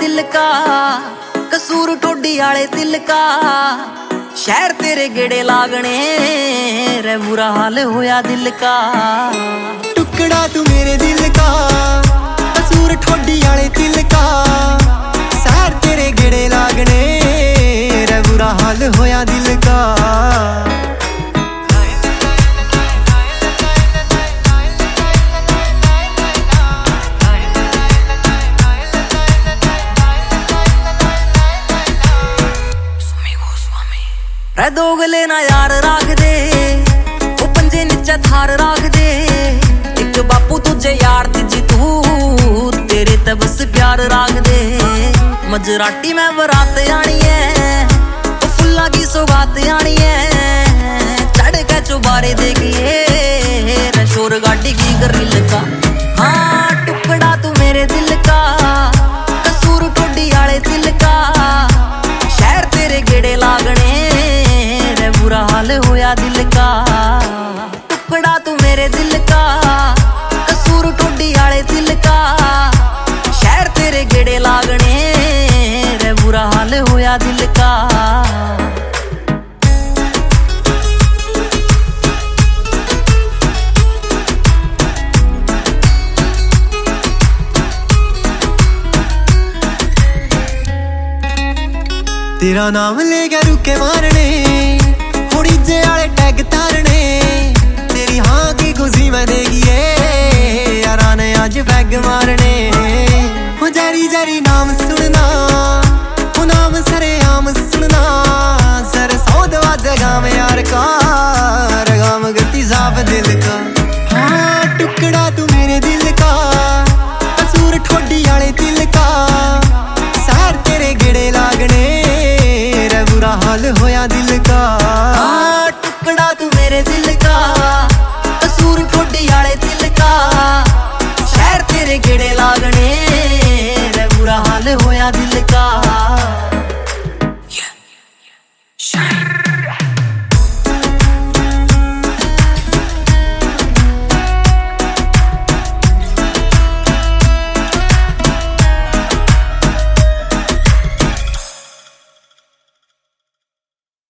दिल का, कसूर ठोडी आले दिल का। शहर तेरे गेड़े लागने रे बुरा हाल होया दिल का। टुकड़ा तू मेरे दिल का, कसूर ठोडी आले दिल का। शहर तेरे गेड़े लागने रे बुरा हाल होया दिल का। दोगले ना यार राख दे, वो पंजे नीचे थार राख दे। एक बापू तुझे यार तीजी तू, तेरे ते बस प्यार राख दे। मजराटी में बरात आनी है, वो फुल्ला की सौगात आनी है। चढ़ के चुबारे देखिए शोर गाड़ी की गरिल का। हाँ टुकड़ा तू मेरे दिल का, कसूर ठोडी आले दिल का। शहर तेरे गेड़े लागने बुरा हाल होया दिल का। टुकड़ा तू मेरे दिल का, कसूर ठोडी आले दिल का। शहर तेरे गेड़े लागने रे बुरा हाल होया दिल का। तेरा नाम लेके रुके मारने, डीजे आले टैग तारने। तेरी हाँ की खुशी में देगी यारा ने आज बैग मारने। हो जरी जरी नाम सुनना, हो नाम सरे आम सुनना। सर सौदवा जगह में यार का, रगाम गति साफ दिल का। हाँ टुकड़ा तू मेरे दिल का, कसूर ठोडी आले दिल का। सार तेरे गेड़े लागने रे बुरा हाल होया दिल का। टुकड़ा तू मेरे दिल का, कसूर ठोडी आले दिल का। शहर तेरे गेड़े लागने रे बुरा हाल होया दिल का।